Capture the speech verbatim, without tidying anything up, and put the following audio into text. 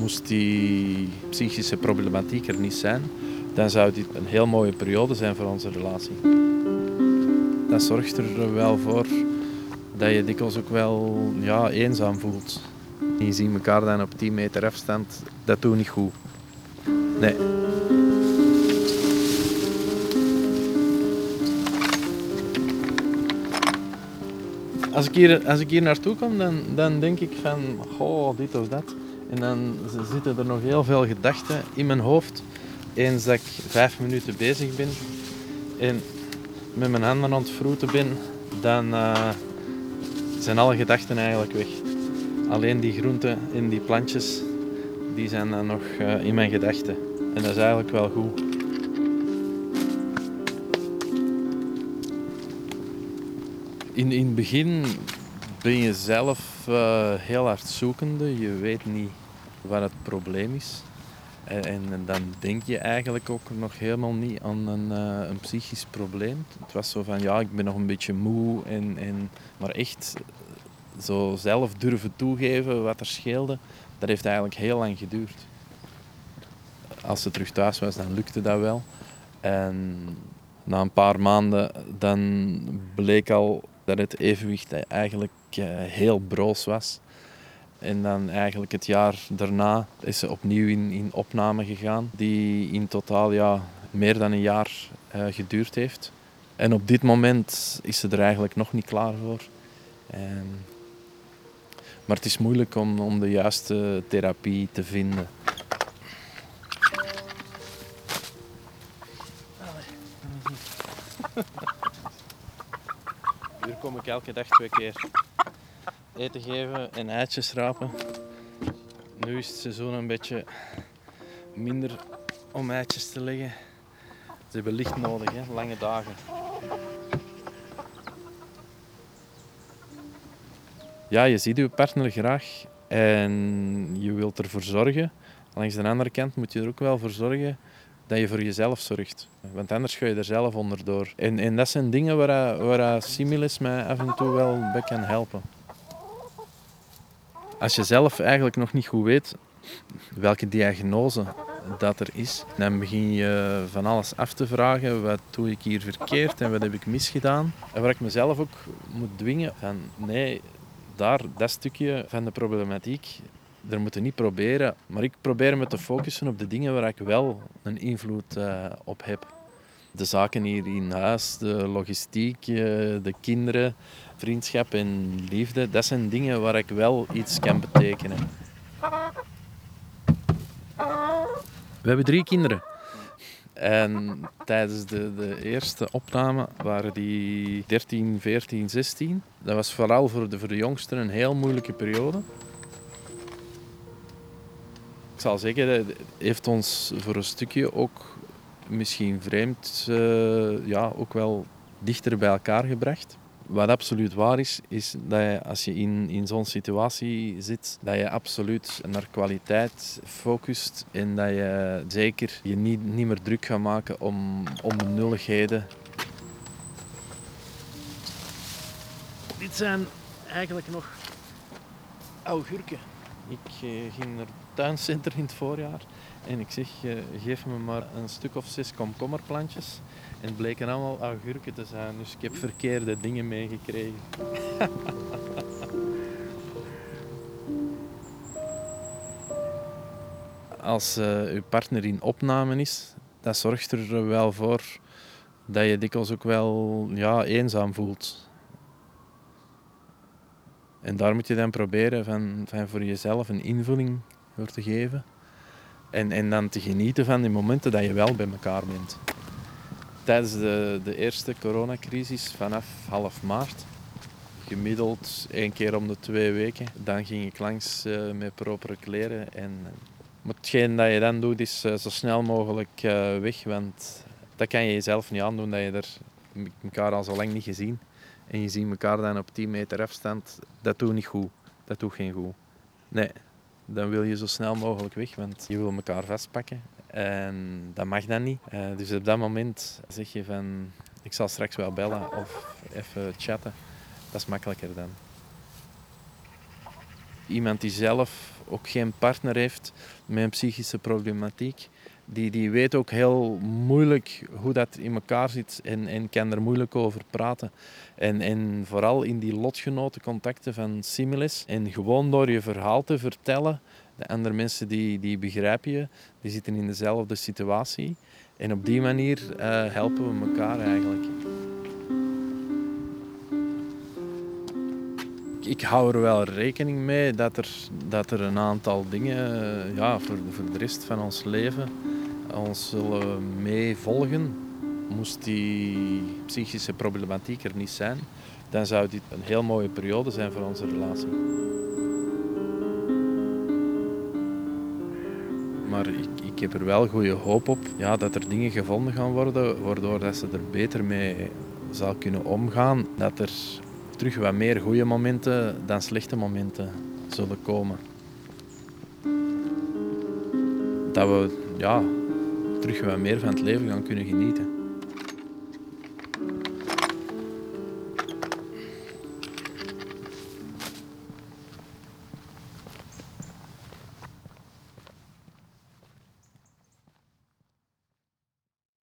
Moest die psychische problematiek er niet zijn, dan zou dit een heel mooie periode zijn voor onze relatie. Dat zorgt er wel voor dat je dikwijls ook wel ja, eenzaam voelt. Je ziet elkaar dan op tien meter afstand, dat doet niet goed. Nee. Als ik hier, als ik hier naartoe kom, dan, dan denk ik van, oh, dit of dat. En dan zitten er nog heel veel gedachten in mijn hoofd. Eens dat ik vijf minuten bezig ben en met mijn handen aan het vroeten ben, dan uh, zijn alle gedachten eigenlijk weg. Alleen die groenten en die plantjes, die zijn dan nog uh, in mijn gedachten. En dat is eigenlijk wel goed. In, in het begin ben je zelf uh, heel hard zoekende. Je weet niet wat het probleem is. En, en dan denk je eigenlijk ook nog helemaal niet aan een, uh, een psychisch probleem. Het was zo van, ja, ik ben nog een beetje moe. En, en, maar echt zo zelf durven toegeven wat er scheelde, dat heeft eigenlijk heel lang geduurd. Als ze terug thuis was, dan lukte dat wel. En na een paar maanden dan bleek al dat het evenwicht eigenlijk uh, heel broos was. En dan eigenlijk het jaar daarna is ze opnieuw in, in opname gegaan, die in totaal ja, meer dan een jaar uh, geduurd heeft. En op dit moment is ze er eigenlijk nog niet klaar voor. En... Maar het is moeilijk om, om de juiste therapie te vinden. Hier kom ik elke dag twee keer eten geven en eitjes rapen. Nu is het seizoen een beetje minder om eitjes te leggen. Ze hebben licht nodig, hè? Lange dagen. Ja, je ziet je partner graag en je wilt ervoor zorgen. Langs de andere kant moet je er ook wel voor zorgen dat je voor jezelf zorgt. Want anders ga je er zelf onderdoor. En, en dat zijn dingen waar, waar Similis mij af en toe wel bij kan helpen. Als je zelf eigenlijk nog niet goed weet welke diagnose dat er is, dan begin je van alles af te vragen. Wat doe ik hier verkeerd en wat heb ik misgedaan? En waar ik mezelf ook moet dwingen van nee, daar, dat stukje van de problematiek, daar moet je niet proberen. Maar ik probeer me te focussen op de dingen waar ik wel een invloed uh, op heb. De zaken hier in huis, de logistiek, de kinderen, vriendschap en liefde, dat zijn dingen waar ik wel iets kan betekenen. We hebben drie kinderen. En tijdens de, de eerste opname waren die dertien, veertien, zestien. Dat was vooral voor de, voor de jongsten een heel moeilijke periode. Ik zal zeggen, dat heeft ons voor een stukje ook misschien vreemd, uh, ja, ook wel dichter bij elkaar gebracht. Wat absoluut waar is, is dat je als je in, in zo'n situatie zit, dat je absoluut naar kwaliteit focust en dat je zeker je niet, niet meer druk gaat maken om, om nulligheden. Dit zijn eigenlijk nog augurken. Ik uh, ging naar het tuincentrum in het voorjaar en ik zeg, uh, geef me maar een stuk of zes komkommerplantjes. En het bleken allemaal augurken te zijn, dus ik heb verkeerde dingen meegekregen. Als uh, je partner in opname is, dat zorgt er wel voor dat je dikwijls ook wel ja, eenzaam voelt. En daar moet je dan proberen van, van voor jezelf een invulling voor te geven. En, en dan te genieten van die momenten dat je wel bij elkaar bent. Tijdens de, de eerste coronacrisis, vanaf half maart, gemiddeld één keer om de twee weken, dan ging ik langs uh, met propere kleren. En, maar hetgeen dat je dan doet, is uh, zo snel mogelijk uh, weg, want dat kan je jezelf niet aandoen, dat je er elkaar al zo lang niet gezien. En je ziet elkaar dan op tien meter afstand, dat doet niet goed. Dat doet geen goed. Nee, dan wil je zo snel mogelijk weg, want je wil elkaar vastpakken. En dat mag dan niet. Uh, dus op dat moment zeg je van, ik zal straks wel bellen of even chatten. Dat is makkelijker dan. Iemand die zelf ook geen partner heeft met een psychische problematiek, die, die weet ook heel moeilijk hoe dat in elkaar zit en, en kan er moeilijk over praten. En, en vooral in die lotgenotencontacten van Similes en gewoon door je verhaal te vertellen, de andere mensen die, die begrijpen je, die zitten in dezelfde situatie. En op die manier uh, helpen we elkaar eigenlijk. Ik hou er wel rekening mee dat er, dat er een aantal dingen ja, voor, voor de rest van ons leven ons zullen meevolgen. Moest die psychische problematiek er niet zijn, dan zou dit een heel mooie periode zijn voor onze relatie. Maar ik, ik heb er wel goede hoop op ja, dat er dingen gevonden gaan worden waardoor dat ze er beter mee zal kunnen omgaan. Dat er terug wat meer goede momenten dan slechte momenten zullen komen. Dat we ja, terug wat meer van het leven gaan kunnen genieten.